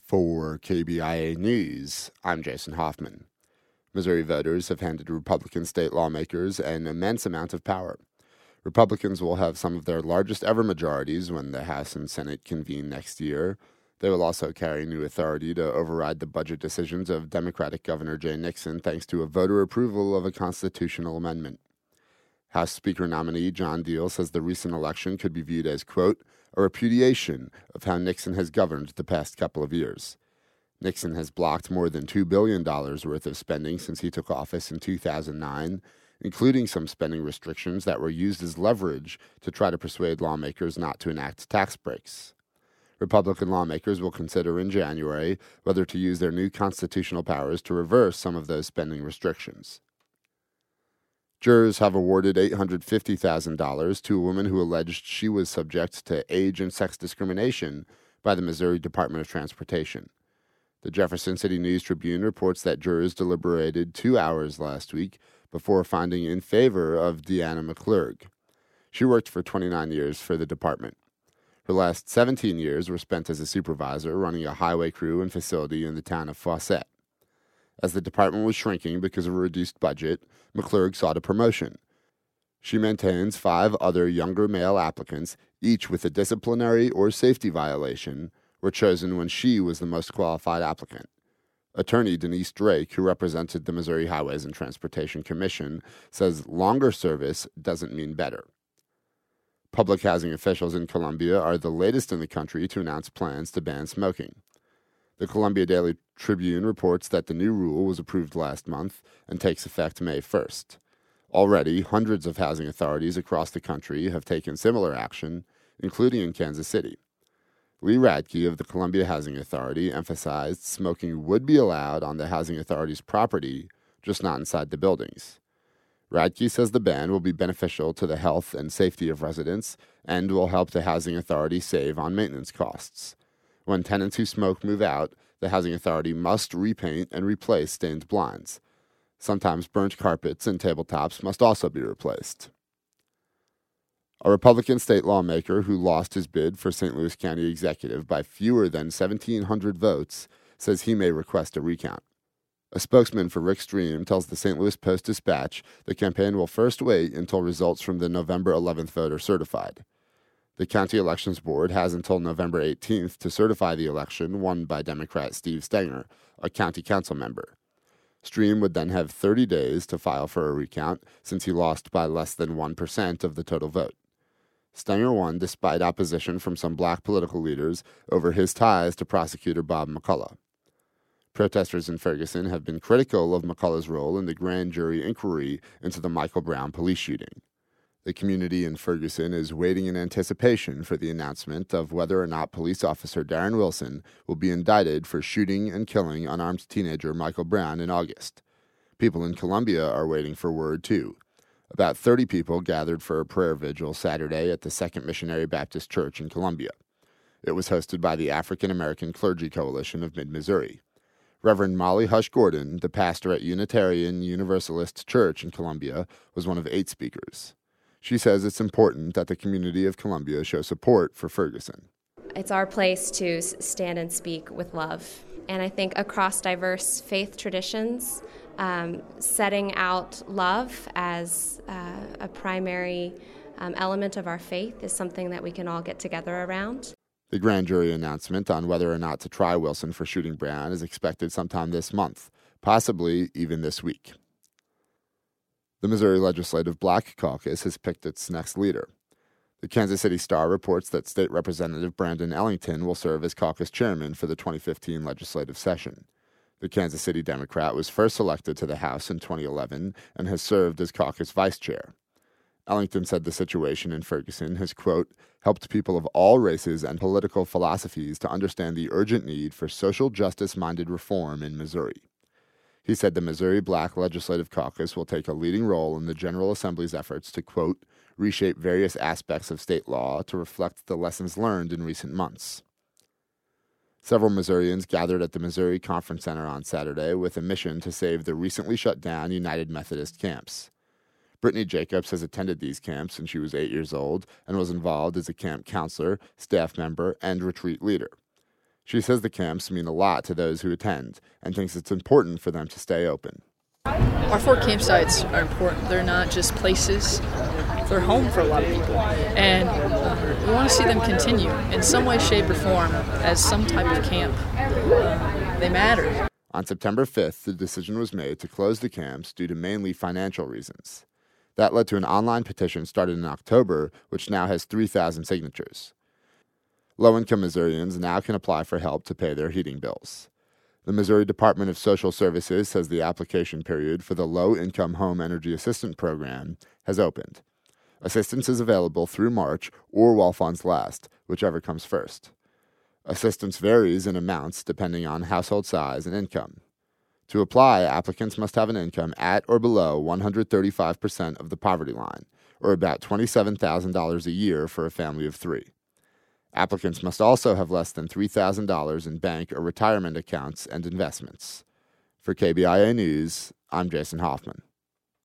For KBIA News, I'm Jason Hoffman. Missouri voters have handed Republican state lawmakers an immense amount of power. Republicans will have some of their largest ever majorities when the House and Senate convene next year. They will also carry new authority to override the budget decisions of Democratic Governor Jay Nixon thanks to a voter approval of a constitutional amendment. House Speaker nominee John Deal says the recent election could be viewed as, quote, a repudiation of how Nixon has governed the past couple of years. Nixon has blocked more than $2 billion worth of spending since he took office in 2009, including some spending restrictions that were used as leverage to try to persuade lawmakers not to enact tax breaks. Republican lawmakers will consider in January whether to use their new constitutional powers to reverse some of those spending restrictions. Jurors have awarded $850,000 to a woman who alleged she was subject to age and sex discrimination by the Missouri Department of Transportation. The Jefferson City News-Tribune reports that jurors deliberated 2 hours last week before finding in favor of Deanna McClurg. She worked for 29 years for the department. Her last 17 years were spent as a supervisor running a highway crew and facility in the town of Faucette. As the department was shrinking because of a reduced budget, McClurg sought a promotion. She maintains 5 other younger male applicants, each with a disciplinary or safety violation, were chosen when she was the most qualified applicant. Attorney Denise Drake, who represented the Missouri Highways and Transportation Commission, says longer service doesn't mean better. Public housing officials in Columbia are the latest in the country to announce plans to ban smoking. The Columbia Daily Tribune reports that the new rule was approved last month and takes effect May 1st. Already, hundreds of housing authorities across the country have taken similar action, including in Kansas City. Lee Radke of the Columbia Housing Authority emphasized smoking would be allowed on the housing authority's property, just not inside the buildings. Radke says the ban will be beneficial to the health and safety of residents and will help the housing authority save on maintenance costs. When tenants who smoke move out, the housing authority must repaint and replace stained blinds. Sometimes burnt carpets and tabletops must also be replaced. A Republican state lawmaker who lost his bid for St. Louis County executive by fewer than 1,700 votes says he may request a recount. A spokesman for Rick Stream tells the St. Louis Post-Dispatch the campaign will first wait until results from the November 11th vote are certified. The County Elections Board has until November 18th to certify the election won by Democrat Steve Stenger, a county council member. Stream would then have 30 days to file for a recount since he lost by less than 1% of the total vote. Stenger won despite opposition from some black political leaders over his ties to prosecutor Bob McCullough. Protesters in Ferguson have been critical of McCullough's role in the grand jury inquiry into the Michael Brown police shooting. The community in Ferguson is waiting in anticipation for the announcement of whether or not police officer Darren Wilson will be indicted for shooting and killing unarmed teenager Michael Brown in August. People in Columbia are waiting for word, too. About 30 people gathered for a prayer vigil Saturday at the Second Missionary Baptist Church in Columbia. It was hosted by the African American Clergy Coalition of Mid-Missouri. Reverend Molly Hush Gordon, the pastor at Unitarian Universalist Church in Columbia, was one of 8 speakers. She says it's important that the community of Columbia show support for Ferguson. It's our place to stand and speak with love. And I think across diverse faith traditions, setting out love as a primary element of our faith is something that we can all get together around. The grand jury announcement on whether or not to try Wilson for shooting Brown is expected sometime this month, possibly even this week. The Missouri Legislative Black Caucus has picked its next leader. The Kansas City Star reports that State Representative Brandon Ellington will serve as caucus chairman for the 2015 legislative session. The Kansas City Democrat was first elected to the House in 2011 and has served as caucus vice chair. Ellington said the situation in Ferguson has, quote, helped people of all races and political philosophies to understand the urgent need for social justice-minded reform in Missouri. He said the Missouri Black Legislative Caucus will take a leading role in the General Assembly's efforts to, quote, reshape various aspects of state law to reflect the lessons learned in recent months. Several Missourians gathered at the Missouri Conference Center on Saturday with a mission to save the recently shut down United Methodist camps. Brittany Jacobs has attended these camps since she was 8 years old and was involved as a camp counselor, staff member, and retreat leader. She says the camps mean a lot to those who attend and thinks it's important for them to stay open. Our 4 campsites are important. They're not just places, they're home for a lot of people. And we want to see them continue in some way, shape, or form as some type of camp. They matter. On September 5th, the decision was made to close the camps due to mainly financial reasons. That led to an online petition started in October, which now has 3,000 signatures. Low-income Missourians now can apply for help to pay their heating bills. The Missouri Department of Social Services says the application period for the Low-Income Home Energy Assistance Program has opened. Assistance is available through March or while funds last, whichever comes first. Assistance varies in amounts depending on household size and income. To apply, applicants must have an income at or below 135% of the poverty line, or about $27,000 a year for a family of 3. Applicants must also have less than $3,000 in bank or retirement accounts and investments. For KBIA News, I'm Jason Hoffman.